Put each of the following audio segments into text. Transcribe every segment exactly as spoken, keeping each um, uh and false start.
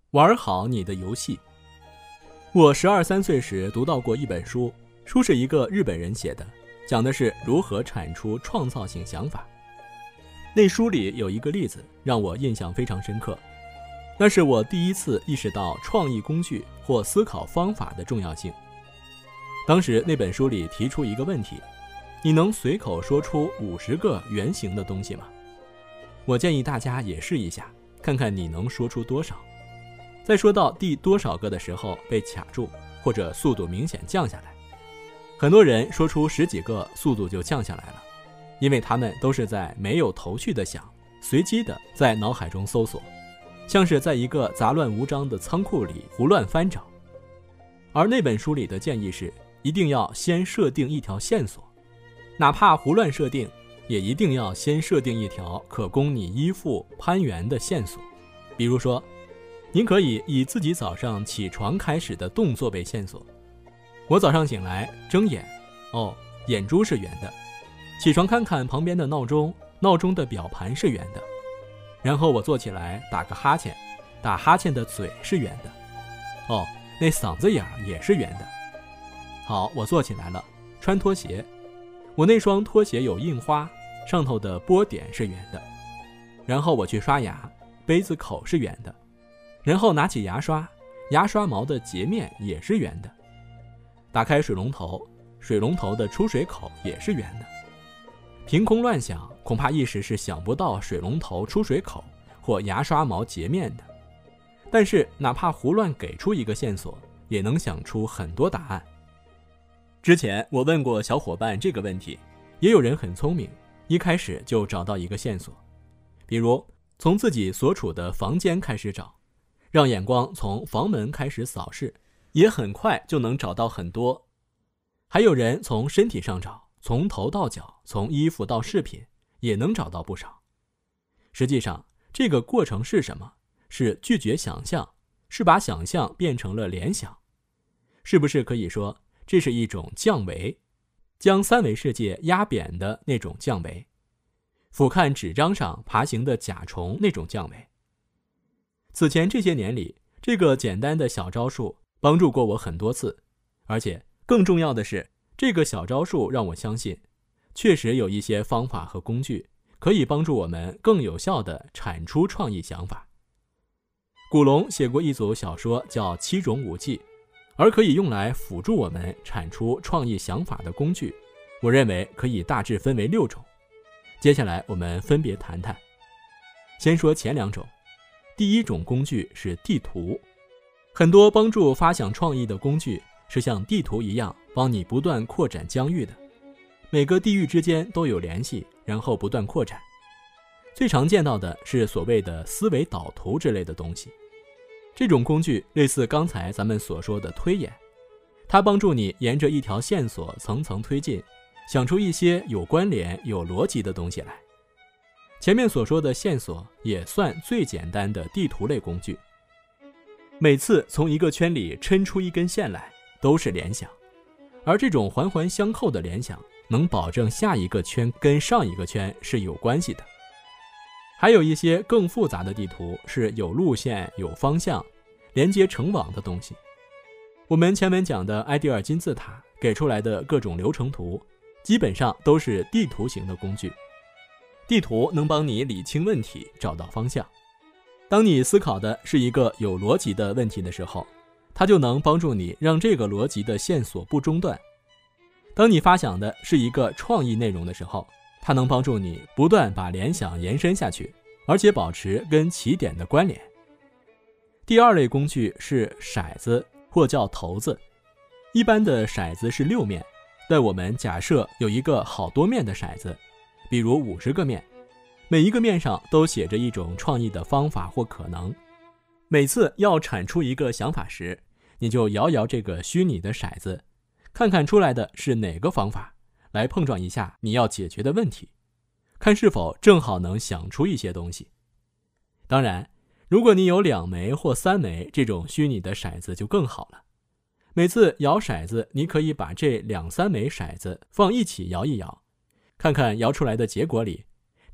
玩好你的游戏。我十二三岁时读到过一本书，书是一个日本人写的，讲的是如何产出创造性想法。那书里有一个例子让我印象非常深刻，那是我第一次意识到创意工具或思考方法的重要性。当时那本书里提出一个问题，你能随口说出五十个圆形的东西吗？我建议大家也试一下，看看你能说出多少。在说到第多少个的时候被卡住，或者速度明显降下来。很多人说出十几个，速度就降下来了，因为他们都是在没有头绪的想，随机的在脑海中搜索，像是在一个杂乱无章的仓库里胡乱翻找。而那本书里的建议是，一定要先设定一条线索，哪怕胡乱设定，也一定要先设定一条可供你依附攀援的线索。比如说，您可以以自己早上起床开始的动作为线索。我早上醒来睁眼，哦，眼珠是圆的。起床看看旁边的闹钟，闹钟的表盘是圆的。然后我坐起来打个哈欠，打哈欠的嘴是圆的。哦，那嗓子眼也是圆的。好，我坐起来了，穿拖鞋。我那双拖鞋有印花，上头的波点是圆的。然后我去刷牙，杯子口是圆的。然后拿起牙刷，牙刷毛的截面也是圆的。打开水龙头，水龙头的出水口也是圆的。凭空乱想，恐怕一时是想不到水龙头出水口或牙刷毛截面的。但是哪怕胡乱给出一个线索，也能想出很多答案。之前我问过小伙伴这个问题，也有人很聪明，一开始就找到一个线索。比如从自己所处的房间开始找，让眼光从房门开始扫视，也很快就能找到很多。还有人从身体上找，从头到脚，从衣服到饰品，也能找到不少。实际上，这个过程是什么？是拒绝想象，是把想象变成了联想。是不是可以说，这是一种降维，将三维世界压扁的那种降维，俯瞰纸张上爬行的甲虫那种降维？此前这些年里，这个简单的小招数帮助过我很多次，而且更重要的是，这个小招数让我相信，确实有一些方法和工具可以帮助我们更有效地产出创意想法。古龙写过一组小说叫《七种武器》，而可以用来辅助我们产出创意想法的工具，我认为可以大致分为六种。接下来我们分别谈谈。先说前两种。第一种工具是地图。很多帮助发想创意的工具是像地图一样帮你不断扩展疆域的，每个地域之间都有联系，然后不断扩展。最常见到的是所谓的思维导图之类的东西。这种工具类似刚才咱们所说的推演，它帮助你沿着一条线索层层推进，想出一些有关联有逻辑的东西来。前面所说的线索也算最简单的地图类工具。每次从一个圈里抻出一根线来，都是联想，而这种环环相扣的联想能保证下一个圈跟上一个圈是有关系的。还有一些更复杂的地图是有路线有方向连接成网的东西。我们前文讲的埃迪尔金字塔给出来的各种流程图基本上都是地图型的工具。地图能帮你理清问题，找到方向。当你思考的是一个有逻辑的问题的时候，它就能帮助你让这个逻辑的线索不中断。当你发想的是一个创意内容的时候，它能帮助你不断把联想延伸下去，而且保持跟起点的关联。第二类工具是骰子，或叫骰子。一般的骰子是六面，但我们假设有一个好多面的骰子，比如五十个面，每一个面上都写着一种创意的方法或可能。每次要产出一个想法时，你就摇摇这个虚拟的骰子，看看出来的是哪个方法，来碰撞一下你要解决的问题，看是否正好能想出一些东西。当然，如果你有两枚或三枚这种虚拟的骰子就更好了。每次摇骰子，你可以把这两三枚骰子放一起摇一摇，看看摇出来的结果里，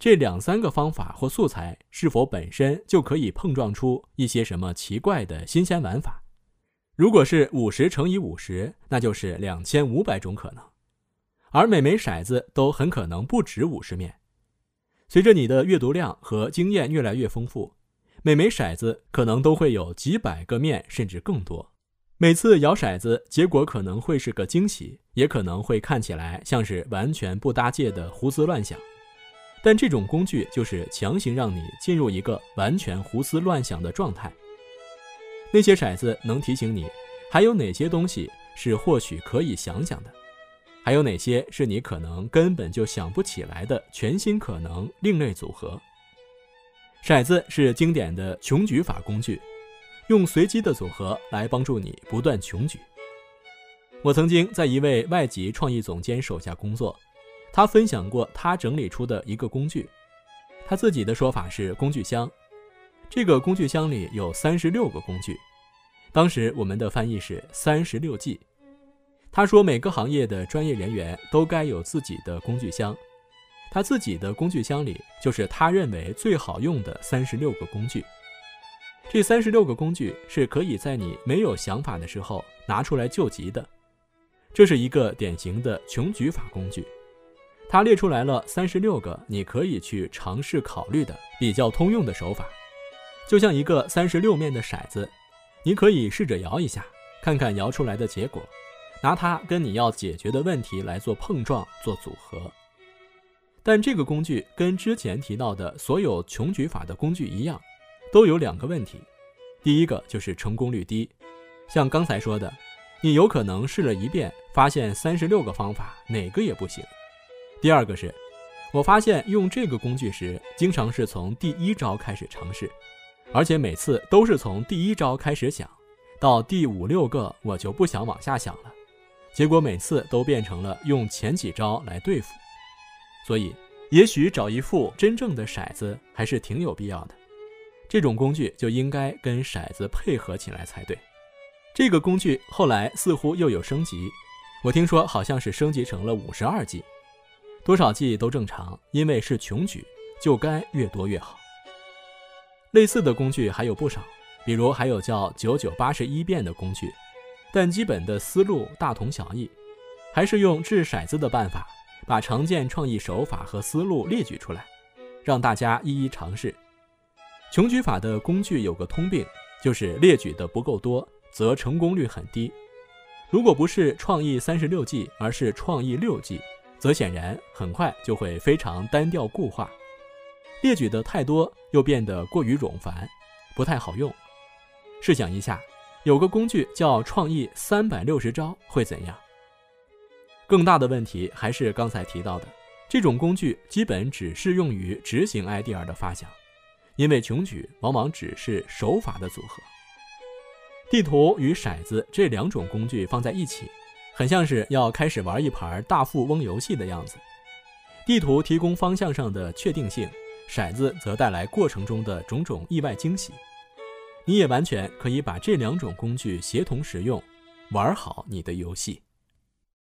这两三个方法或素材是否本身就可以碰撞出一些什么奇怪的新鲜玩法。如果是五十乘以五十，那就是两千五百种可能，而每枚骰子都很可能不止五十面。随着你的阅读量和经验越来越丰富，每枚骰子可能都会有几百个面甚至更多。每次摇骰子，结果可能会是个惊喜，也可能会看起来像是完全不搭界的胡思乱想。但这种工具就是强行让你进入一个完全胡思乱想的状态。那些骰子能提醒你，还有哪些东西是或许可以想想的，还有哪些是你可能根本就想不起来的全新可能另类组合。骰子是经典的穷举法工具，用随机的组合来帮助你不断穷举。我曾经在一位外籍创意总监手下工作，他分享过他整理出的一个工具，他自己的说法是工具箱。这个工具箱里有三十六个工具，当时我们的翻译是三十六计。他说每个行业的专业人员都该有自己的工具箱，他自己的工具箱里就是他认为最好用的三十六个工具。这三十六个工具是可以在你没有想法的时候拿出来救急的。这是一个典型的穷举法工具，他列出来了三十六个你可以去尝试考虑的比较通用的手法。就像一个三十六面的骰子，你可以试着摇一下，看看摇出来的结果，拿它跟你要解决的问题来做碰撞，做组合。但这个工具跟之前提到的所有穷举法的工具一样，都有两个问题。第一个就是成功率低，像刚才说的，你有可能试了一遍，发现三十六个方法哪个也不行。第二个是，我发现用这个工具时，经常是从第一招开始尝试，而且每次都是从第一招开始想，到第五六个我就不想往下想了，结果每次都变成了用前几招来对付。所以也许找一副真正的骰子还是挺有必要的，这种工具就应该跟骰子配合起来才对。这个工具后来似乎又有升级，我听说好像是升级成了五十二计，多少计都正常，因为是穷举，就该越多越好。类似的工具还有不少，比如还有叫九九八十一变的工具，但基本的思路大同小异，还是用掷骰子的办法，把常见创意手法和思路列举出来，让大家一一尝试。穷举法的工具有个通病，就是列举的不够多，则成功率很低。如果不是创意三十六计，而是创意六计，则显然很快就会非常单调固化。列举的太多，又变得过于冗繁，不太好用。试想一下，有个工具叫创意三百六十招会怎样？更大的问题还是刚才提到的，这种工具基本只适用于执行 idea 的发想，因为穷举往往只是手法的组合。地图与骰子这两种工具放在一起，很像是要开始玩一盘大富翁游戏的样子。地图提供方向上的确定性，骰子则带来过程中的种种意外惊喜。你也完全可以把这两种工具协同使用，玩好你的游戏。